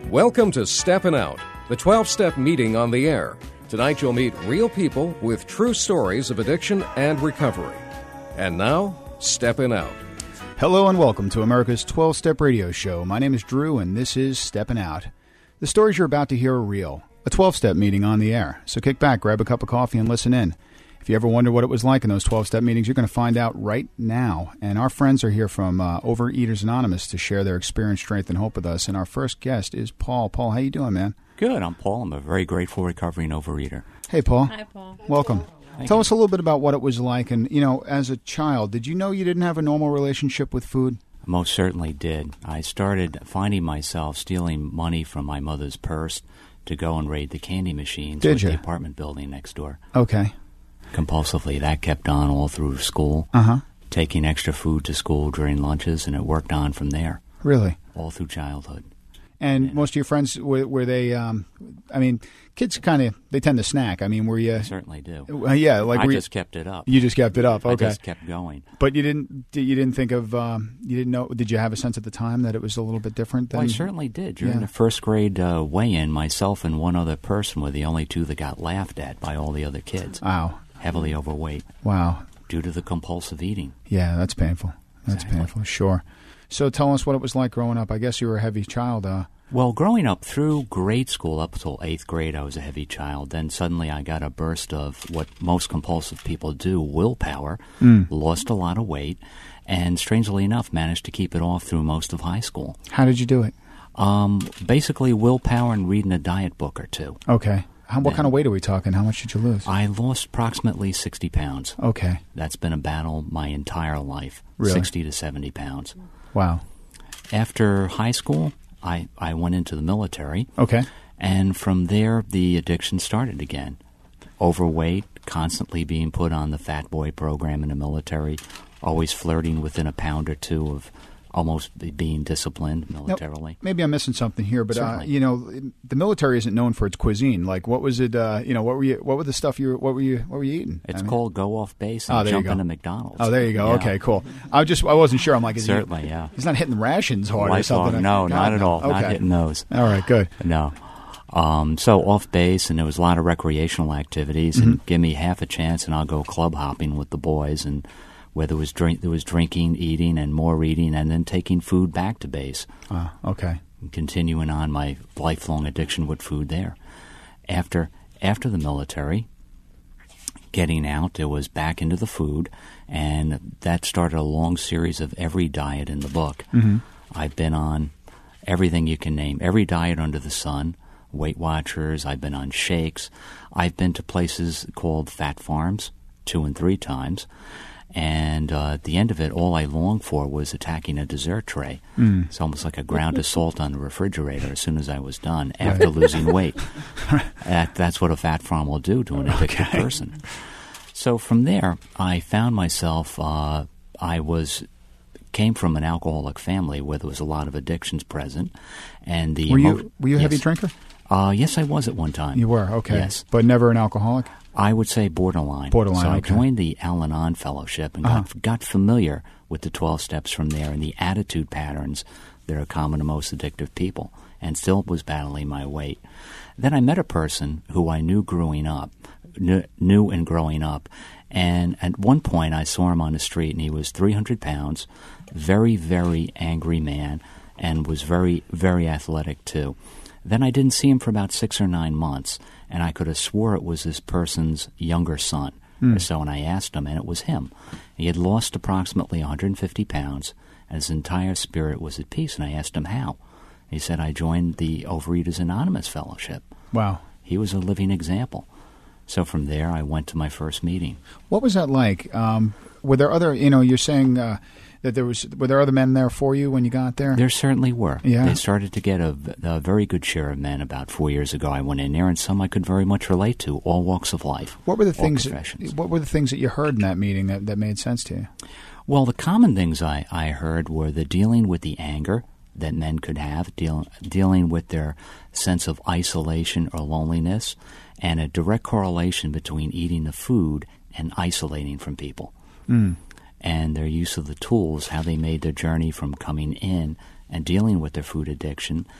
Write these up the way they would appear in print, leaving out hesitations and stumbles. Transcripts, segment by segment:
Welcome to Steppin' Out, the 12-step meeting on the air. Tonight you'll meet real people with true stories of addiction and recovery. And now, Steppin' Out. Hello and welcome to America's 12-Step Radio Show. My name is Drew and this is Steppin' Out. The stories you're about to hear are real. A 12-step meeting on the air. So kick back, grab a cup of coffee and listen in. If you ever wonder what it was like in those 12-step meetings, you're going to find out right now. And our friends are here from Overeaters Anonymous to share their experience, strength, and hope with us. And our first guest is Paul. Paul, how you doing, man? Good. I'm Paul. I'm a very grateful recovering overeater. Hey, Paul. Hi, Paul. Welcome. Tell us a little bit about what it was like. And, you know, as a child, did you know you didn't have a normal relationship with food? Most certainly did. I started finding myself stealing money from my mother's purse to go and raid the candy machines Did with you? the apartment building next door. Okay. Compulsively. That kept on all through school, taking extra food to school during lunches, and it worked on from there. Really? All through childhood. And most of your friends, were they, I mean, kids they tend to snack. I mean, were you? I certainly do. Yeah, like I just kept it up. You just kept it up, okay. I just kept going. But you didn't think of, you didn't know, did you have a sense at the time that it was a little bit different? Well, I certainly did. During the first grade weigh-in, myself and one other person were the only two that got laughed at by all the other kids. Wow. Heavily overweight. Wow. Due to the compulsive eating. Yeah, that's painful. That's Exactly. painful, sure. So tell us what it was like growing up. I guess you were a heavy child. Well, growing up through grade school up until 8th grade, I was a heavy child. Then suddenly I got a burst of what most compulsive people do, willpower, lost a lot of weight, and strangely enough managed to keep it off through most of high school. How did you do it? Basically willpower and reading a diet book or two. Okay. What kind of weight are we talking? How much did you lose? I lost approximately 60 pounds. Okay. That's been a battle my entire life, Really? 60 to 70 pounds. Wow. After high school, I went into the military. Okay. And from there, the addiction started again. Overweight, constantly being put on the fat boy program in the military, always flirting within a pound or two of almost being disciplined militarily. Now, maybe I'm missing something here, but Certainly. you know, the military isn't known for its cuisine. Like, what was it? You know, what were the stuff what were you eating? It's called go off base and there you jump go. into McDonald's. Oh, there you go. Yeah. Okay, cool. I wasn't sure. I'm like, Certainly, yeah. He's not hitting rations hard or Lifelong, something. no, God, not at all. Okay. Not hitting those. All right, good. No. So off base, and there was a lot of recreational activities, and give me half a chance, and I'll go club hopping with the boys, and where there was drinking, eating, and more eating, and then taking food back to base. Okay. And continuing on my lifelong addiction with food there. After the military, getting out, it was back into the food, and that started a long series of every diet in the book. I've been on everything you can name, every diet under the sun. Weight Watchers, I've been on shakes. I've been to places called fat farms 2 and 3 times. And at the end of it, all I longed for was attacking a dessert tray. It's almost like a ground assault on the refrigerator as soon as I was done after losing weight. That's what a fat farm will do to an addicted person. So from there, I found myself, came from an alcoholic family where there was a lot of addictions present. And Were you a heavy drinker? Yes, I was at one time. You were, okay. Yes. But never an alcoholic? I would say borderline. Borderline, So I okay. joined the Al-Anon Fellowship and got familiar with the 12 steps from there and the attitude patterns that are common to most addictive people, and still was battling my weight. Then I met a person who I knew growing up, and at one point I saw him on the street, and he was 300 pounds, very, very angry man, and was very, very athletic too. Then I didn't see him for about 6 or 9 months, and I could have swore it was this person's younger son or so, and I asked him, and it was him. He had lost approximately 150 pounds, and his entire spirit was at peace, and I asked him how. He said, I joined the Overeaters Anonymous Fellowship. Wow. He was a living example. So from there, I went to my first meeting. What was that like? Were there other, you're saying that were there other men there for you when you got there? There certainly were. Yeah. They started to get a very good share of men about 4 years ago. I went in there, and some I could very much relate to, all walks of life. What were the all things? professions. What were the things that you heard in that meeting that made sense to you? Well, the common things I heard were the dealing with the anger that men could have, dealing with their sense of isolation or loneliness, and a direct correlation between eating the food and isolating from people. And their use of the tools, how they made their journey from coming in and dealing with their food addiction,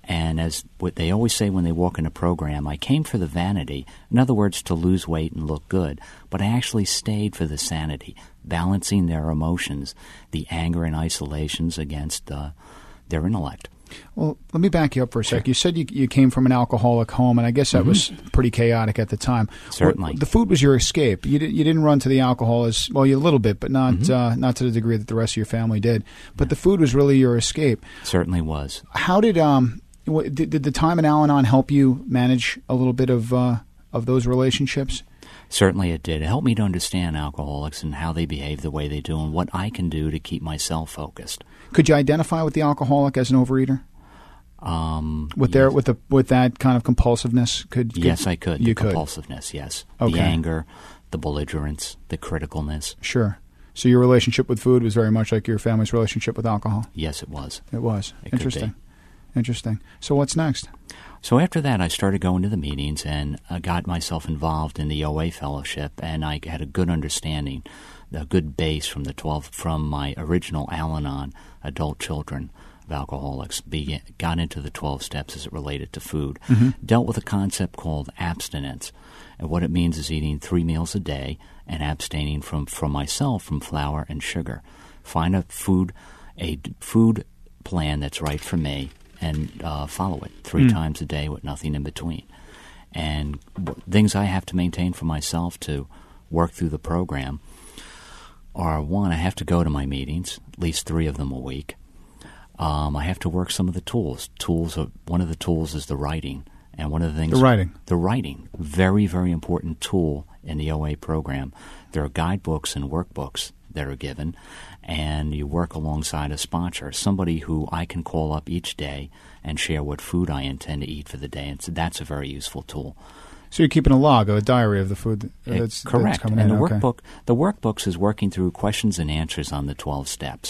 And as what they always say when they walk in a program, I came for the vanity, in other words, to lose weight and look good, but I actually stayed for the sanity, balancing their emotions, the anger and isolations against their intellect. Well, let me back you up for a sec. You said you came from an alcoholic home, and I guess that was pretty chaotic at the time. Certainly. The food was your escape. You didn't run to the alcohol you a little bit, but not to the degree that the rest of your family did. But the food was really your escape. Certainly was. How did the time in Al-Anon help you manage a little bit of those relationships? Certainly it did. It helped me to understand alcoholics and how they behave the way they do and what I can do to keep myself focused. Could you identify with the alcoholic as an overeater? With that kind of compulsiveness? Yes, I could. You could. Compulsiveness, yes. Okay. The anger, the belligerence, the criticalness. Sure. So your relationship with food was very much like your family's relationship with alcohol? Yes, it was. It was. It Interesting. could be. Interesting. So what's next? So after that, I started going to the meetings and got myself involved in the OA fellowship, and I had a good understanding, a good base from my original Al-Anon adult children of alcoholics. Got into the 12 steps as it related to food. Dealt with a concept called abstinence, and what it means is eating 3 meals a day and abstaining from myself from flour and sugar. Find a food plan that's right for me, and follow it 3 times a day with nothing in between. And things I have to maintain for myself to work through the program are, 1, I have to go to my meetings, at least 3 of them a week. I have to work some of the tools. One of the tools is the writing. And one of the things... The writing. Very, very important tool in the OA program. There are guidebooks and workbooks that are given, and you work alongside a sponsor, somebody who I can call up each day and share what food I intend to eat for the day. And so that's a very useful tool. So you're keeping a log, a diary of the food that's correct. That's coming and in. The workbooks is working through questions and answers on the 12 steps.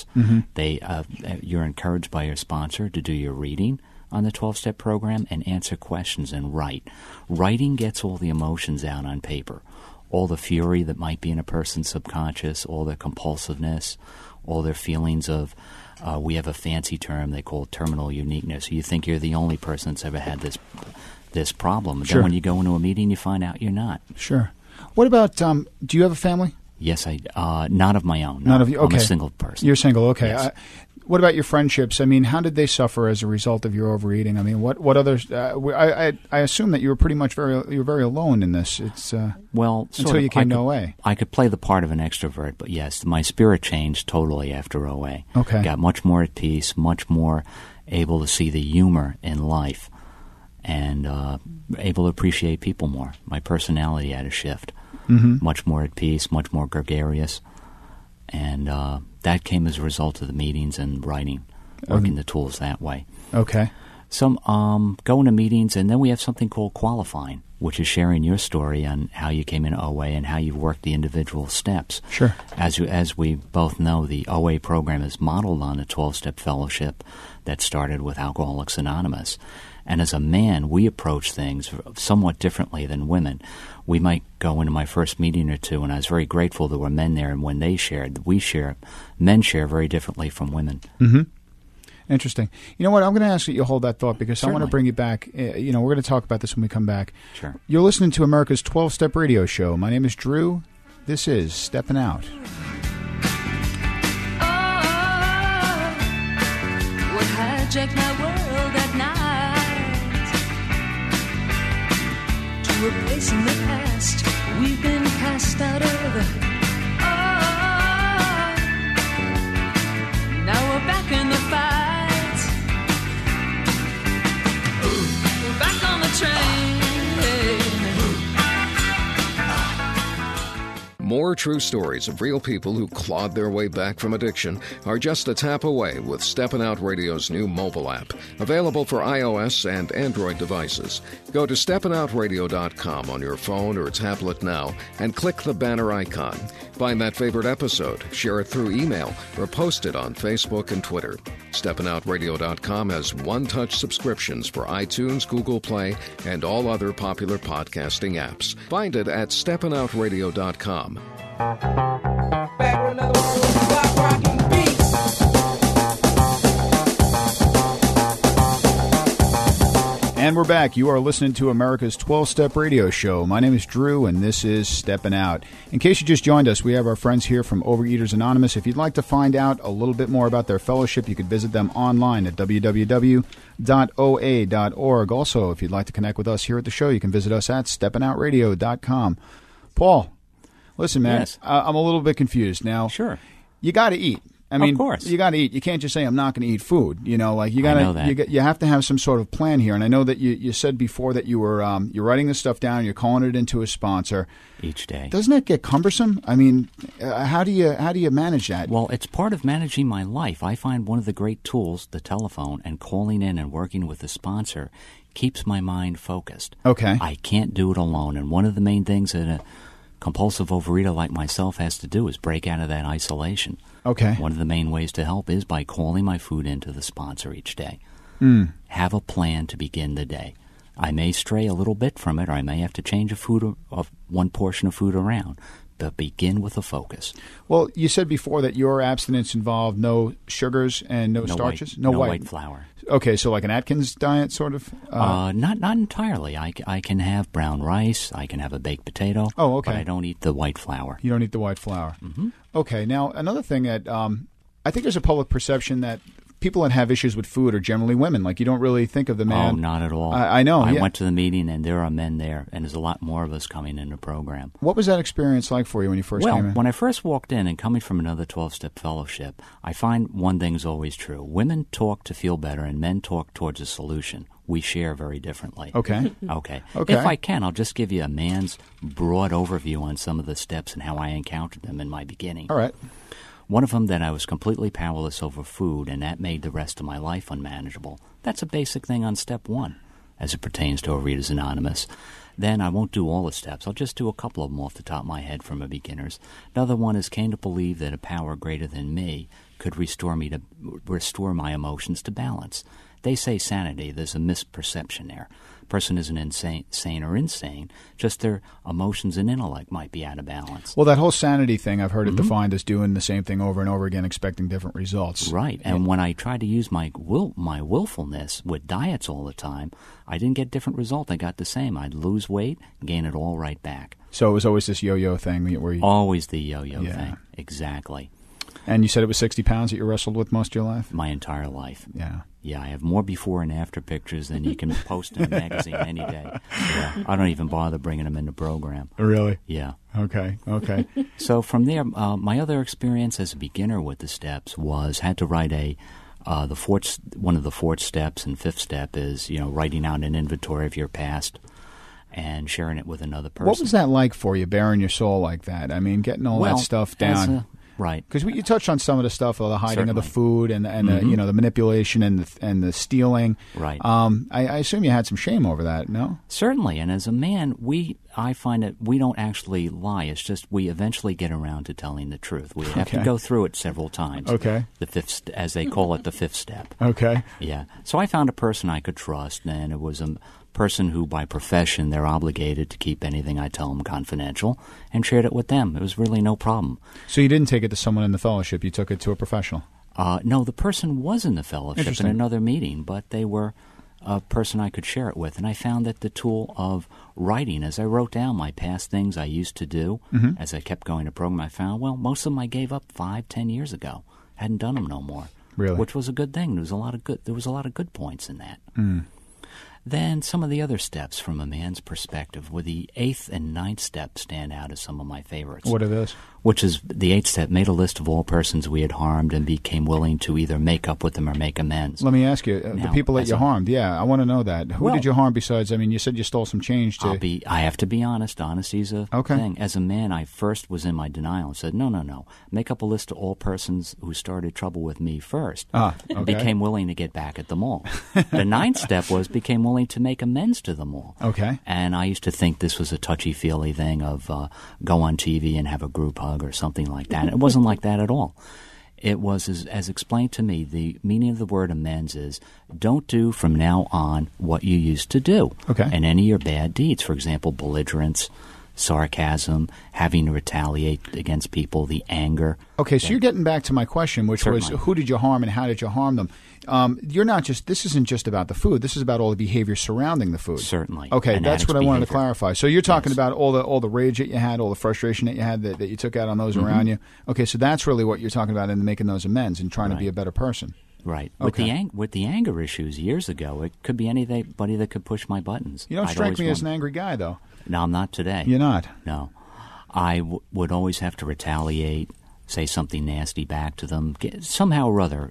You're encouraged by your sponsor to do your reading on the 12-step program and answer questions and write. Writing gets all the emotions out on paper. All the fury that might be in a person's subconscious, all their compulsiveness, all their feelings of, we have a fancy term they call terminal uniqueness. You think you're the only person that's ever had this problem. Sure. Then when you go into a meeting, you find out you're not. Sure. What about, do you have a family? Yes, not of my own. No. Not of you? Okay. I'm a single person. You're single, okay. Yes. What about your friendships? I mean, how did they suffer as a result of your overeating? I mean, what others? I assume that you were pretty much very alone in this. It's until you came to OA. I could play the part of an extrovert, but yes, my spirit changed totally after OA. Okay, got much more at peace, much more able to see the humor in life, and able to appreciate people more. My personality had a shift. Much more at peace, much more gregarious, and that came as a result of the meetings and writing, working the tools that way. Okay. Some going to meetings, and then we have something called qualifying, which is sharing your story on how you came into OA and how you've worked the individual steps. Sure. As we both know, the OA program is modeled on a 12-step fellowship that started with Alcoholics Anonymous. And as a man, we approach things somewhat differently than women. We might go into my first meeting or two, and I was very grateful there were men there, and when they shared, men share very differently from women. Interesting. You know what? I'm going to ask you to hold that thought because Certainly. I want to bring you back. We're going to talk about this when we come back. Sure. You're listening to America's 12-Step Radio Show. My name is Drew. This is Steppin' Out. What hijacked my world at night to a place in the past we've been cast out of. Now we're back in the fight. We're back on the train. More true stories of real people who clawed their way back from addiction are just a tap away with Steppin' Out Radio's new mobile app, available for iOS and Android devices. Go to steppinoutradio.com on your phone or tablet now and click the banner icon. Find that favorite episode, share it through email, or post it on Facebook and Twitter. Steppinoutradio.com has one-touch subscriptions for iTunes, Google Play, and all other popular podcasting apps. Find it at steppinoutradio.com. Back with another one of those block rocking beats. And we're back. You are listening to America's 12-Step Radio Show. My name is Drew, and this is Steppin' Out. In case you just joined us, we have our friends here from Overeaters Anonymous. If you'd like to find out a little bit more about their fellowship, you could visit them online at www.oa.org. Also, if you'd like to connect with us here at the show, you can visit us at steppinoutradio.com. Paul, listen, man, Yes. I'm a little bit confused. Now, Sure. you got to eat. I mean, Of course. you got to eat. You can't just say I'm not going to eat food. You know, like you I know got that. to. You have to have some sort of plan here. And I know that you said before that you were you're writing this stuff down. You're calling it into a sponsor. Each day. Doesn't that get cumbersome? I mean, how do you manage that? Well, it's part of managing my life. I find one of the great tools, the telephone, and calling in and working with the sponsor keeps my mind focused. Okay. I can't do it alone. And one of the main things that a compulsive overeater like myself has to do is break out of that isolation. Okay. One of the main ways to help is by calling my food into the sponsor each day. Have a plan to begin the day. I may stray a little bit from it, or I may have to change one portion of food around, but begin with a focus. Well, you said before that your abstinence involved no sugars and no starches, no white flour. Okay, so like an Atkins diet, sort of. Not entirely. I can have brown rice. I can have a baked potato. Oh, okay. But I don't eat the white flour. You don't eat the white flour. Mm-hmm. Okay. Now, another thing that I think there's a public perception that people that have issues with food are generally women. Like, you don't really think of the man. Oh, not at all. I know. I yeah. went to the meeting, and there are men there, and there's a lot more of us coming in the program. What was that experience like for you when you first came in? When I first walked in and coming from another 12-step fellowship, I find one thing is always true. Women talk to feel better, and men talk towards a solution. We share very differently. Okay. Okay. Okay. If I can, I'll just give you a man's broad overview on some of the steps and how I encountered them in my beginning. All right. One of them that I was completely powerless over food, and that made the rest of my life unmanageable. That's a basic thing on step one, as it pertains to Overeaters Anonymous. Then I won't do all the steps. I'll just do a couple of them off the top of my head from a beginner's. Another one is came to believe that a power greater than me could restore my emotions to balance. They say sanity. There's a misperception there. Person isn't sane or insane, just their emotions and intellect might be out of balance. Well, that whole sanity thing, I've heard it defined as doing the same thing over and over again, expecting different results. Right. And when I tried to use my willfulness with diets all the time, I didn't get different result. I got the same. I'd lose weight, gain it all right back. So it was always this yo-yo thing where you... Always the yo-yo thing. Exactly. And you said it was 60 pounds that you wrestled with most of your life? My entire life. Yeah. Yeah, I have more before and after pictures than you can post in a magazine any day. Yeah, I don't even bother bringing them in the program. Really? Yeah. Okay. So from there, my other experience as a beginner with the steps had to write one of the fourth steps, and fifth step is, writing out an inventory of your past and sharing it with another person. What was that like for you, bearing your soul like that? I mean, getting all that stuff down. Right, because you touched on some of the stuff, the hiding Certainly. of the food and the manipulation and the stealing. Right. I assume you had some shame over that. No. Certainly, and as a man, I find that we don't actually lie. It's just we eventually get around to telling the truth. We have to go through it several times. Okay. The fifth, as they call it, the fifth step. Okay. Yeah. So I found a person I could trust, and it was a person who, by profession, they're obligated to keep anything I tell them confidential, and shared it with them. It was really no problem. So you didn't take it to someone in the fellowship. You took it to a professional. No, the person was in the fellowship in Interesting. another meeting, but they were a person I could share it with. And I found that the tool of writing, as I wrote down my past things I used to do, as I kept going to program, I found, most of them I gave up 5-10 years ago. Hadn't done them no more. Really? Which was a good thing. There was a lot of good points in that. Then some of the other steps from a man's perspective, where the 8th and 9th step stand out as some of my favorites. What are those? Which is the 8th step, made a list of all persons we had harmed and became willing to either make up with them or make amends. Let me ask you, the Now, people that you harmed, I want to know that. Who Well- did you harm besides, you said you stole some change to... I have to be honest. Honesty's a Okay. thing. As a man, I first was in my denial and said, no. Make up a list of all persons who started trouble with me first. Okay. And became willing to get back at them all. The 9th step was became willing to make amends to them all. Okay. And I used to think this was a touchy-feely thing of go on TV and have a group hug or something like that. It wasn't like that at all. It was, as explained to me, the meaning of the word amends is don't do from now on what you used to do. Okay. And any of your bad deeds, for example, belligerence, sarcasm, having to retaliate against people, the anger. Okay, so you're getting back to my question, which was who did you harm and how did you harm them? You're not just, this isn't just about the food. This is about all the behavior surrounding the food. Certainly. Okay, and that's what I wanted to clarify. So you're talking Yes. about all the rage that you had, all the frustration that you had that you took out on those around you. Okay, so that's really what you're talking about in making those amends and trying to be a better person. Right. Okay. With the anger issues years ago, it could be anybody that could push my buttons. You don't strike me as an angry guy, though. No, I'm not today. You're not? No. I would always have to retaliate, say something nasty back to them, somehow or other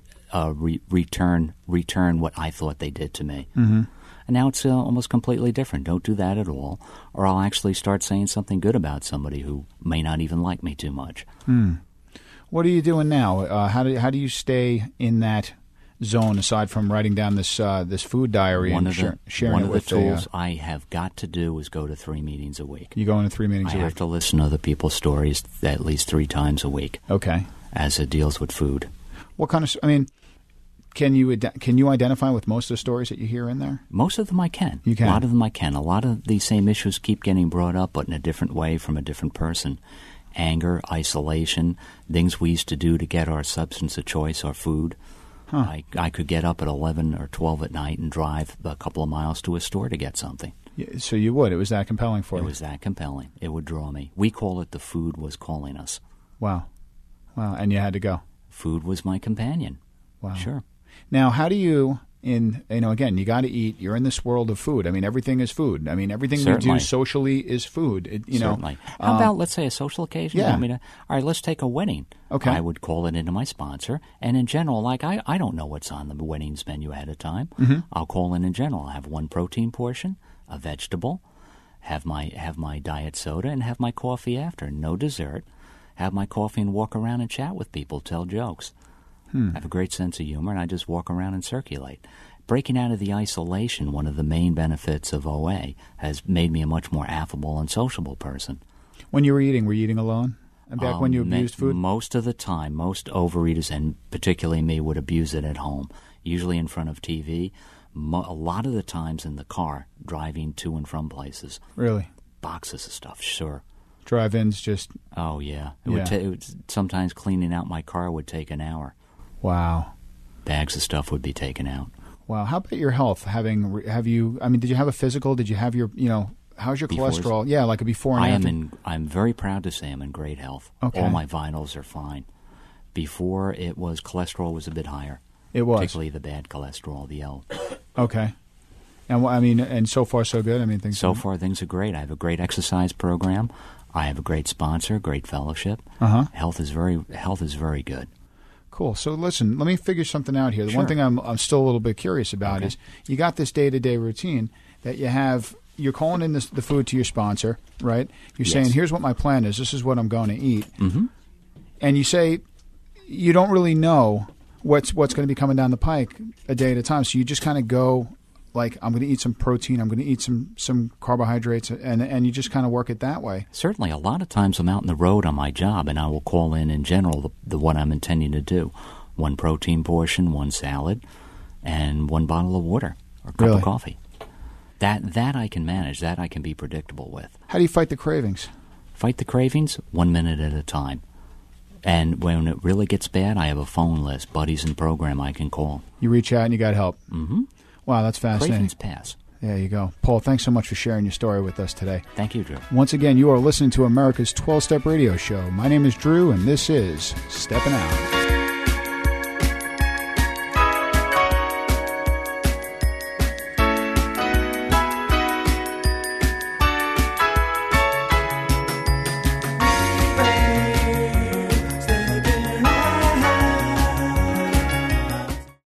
return what I thought they did to me. Mm-hmm. And now it's almost completely different. Don't do that at all, or I'll actually start saying something good about somebody who may not even like me too much. What are you doing now? How do you stay in that zone aside from writing down this food diary and sharing one it of with the tools I have got to do is go to 3 meetings a week. You go into 3 meetings I a week? have to listen to other people's stories at least 3 times a week. Okay. As it deals with food. What kind of? I mean, can you identify with most of the stories that you hear in there? Most of them I can. You can. A lot of them I can. A lot of these same issues keep getting brought up, but in a different way from a different person. Anger, isolation, things we used to do to get our substance of choice, our food. Huh. I could get up at 11 or 12 at night and drive a couple of miles to a store to get something. So you would. It was that compelling for you. It was that compelling. It would draw me. We call it the food was calling us. Wow. And you had to go. Food was my companion. Wow. Sure. Now, how do you, again, you got to eat. You're in this world of food. I mean, everything is food. I mean, everything Certainly. we do socially is food. Certainly. How about, let's say, a social occasion? Yeah. All right, let's take a wedding. Okay. I would call it into my sponsor. And in general, like, I don't know what's on the wedding's menu ahead of time. Mm-hmm. I'll call in general. I'll have 1 protein portion, a vegetable, have my diet soda, and have my coffee after. No dessert. Have my coffee and walk around and chat with people, tell jokes. I have a great sense of humor, and I just walk around and circulate. Breaking out of the isolation, one of the main benefits of OA, has made me a much more affable and sociable person. When you were eating alone? And back when you abused food? Most of the time, most overeaters, and particularly me, would abuse it at home, usually in front of TV, a lot of the times in the car, driving to and from places. Really? Boxes of stuff, sure. Drive-ins just... Oh, yeah. Sometimes cleaning out my car would take an hour. Wow. Bags of stuff would be taken out. Wow. How about your health? Did you have a physical? Did you have your, how's your cholesterol? Yeah, like a before and after. I'm very proud to say I'm in great health. Okay. All my vitals are fine. Before cholesterol was a bit higher. It was. Particularly the bad cholesterol, the L. Okay. And so far so good? So far things are great. I have a great exercise program. I have a great sponsor, great fellowship. Uh-huh. Health is very good. Cool. So listen, let me figure something out here. The Sure. one thing I'm still a little bit curious about is you got this day-to-day routine that you have. You're calling in the food to your sponsor, right? You're saying, here's what my plan is. This is what I'm going to eat. Mm-hmm. And you say you don't really know what's going to be coming down the pike a day at a time. So you just kind of go like, I'm going to eat some protein, I'm going to eat some carbohydrates, and you just kind of work it that way. Certainly. A lot of times I'm out on the road on my job, and I will call in general, the what I'm intending to do. 1 protein portion, 1 salad, and 1 bottle of water or a cup of coffee. That I can manage. That I can be predictable with. How do you fight the cravings? Fight the cravings 1 minute at a time. And when it really gets bad, I have a phone list, buddies in program I can call. You reach out and you got help. Mm-hmm. Wow, that's fascinating. Cravings pass. There you go. Paul, thanks so much for sharing your story with us today. Thank you, Drew. Once again, you are listening to America's 12-Step Radio Show. My name is Drew, and this is Steppin' Out.